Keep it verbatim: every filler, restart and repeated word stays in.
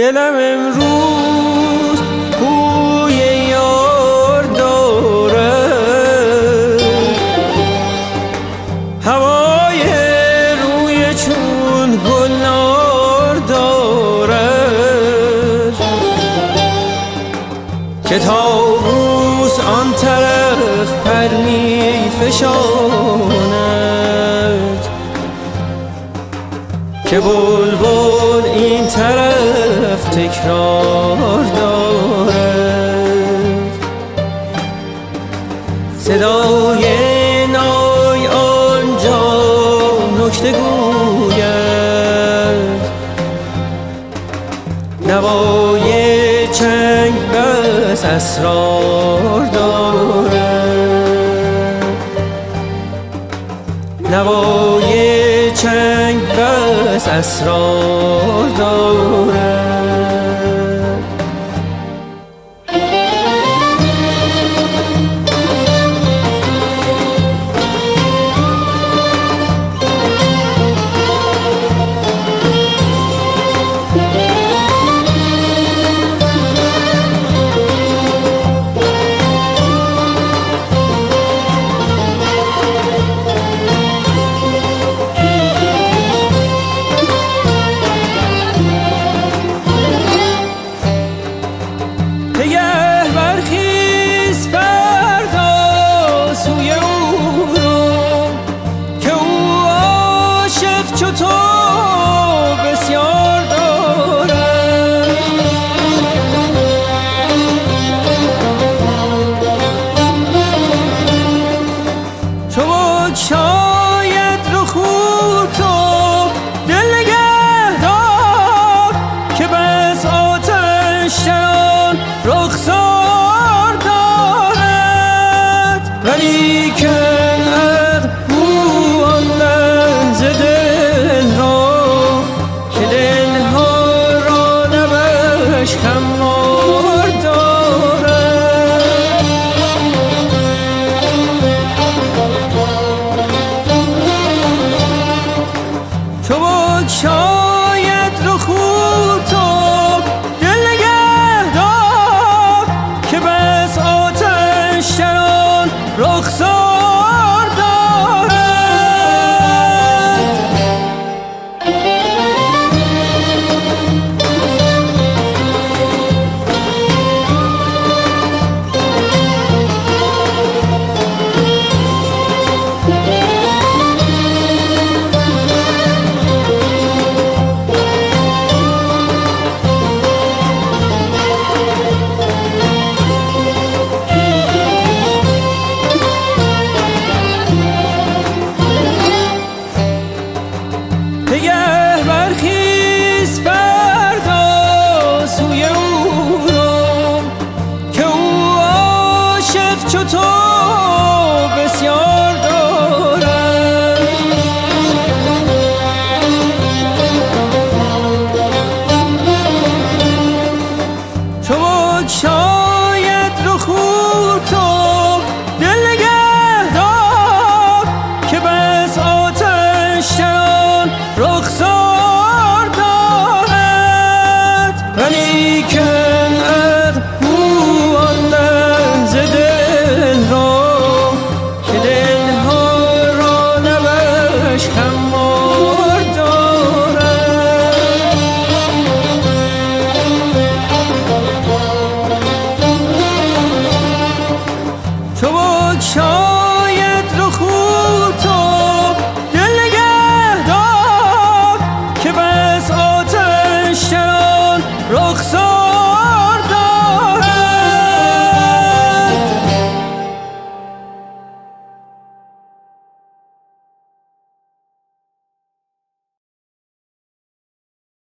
دلم امروز بوی یار داره، هوای روی چون گلنار داره، که طاووس آن طرف پر می فشاند، که بلبل این طرف تکرار دارد. صدای نای آنجا نکته گوید، نوای چنگ بس اسرار دارد، نوای چنگ بس اسرار دارد. تو بسیار دارم، چو شاید رو خود تو دل نگه دار، که بس آتش شان رخسار دارد. ولی که خمار دارد، چو شاید رو خود تو دل نگه دار، که بس آتش شران رخسار دارد. نگه برخیز فردا سوی او رو، که او عاشق چو تو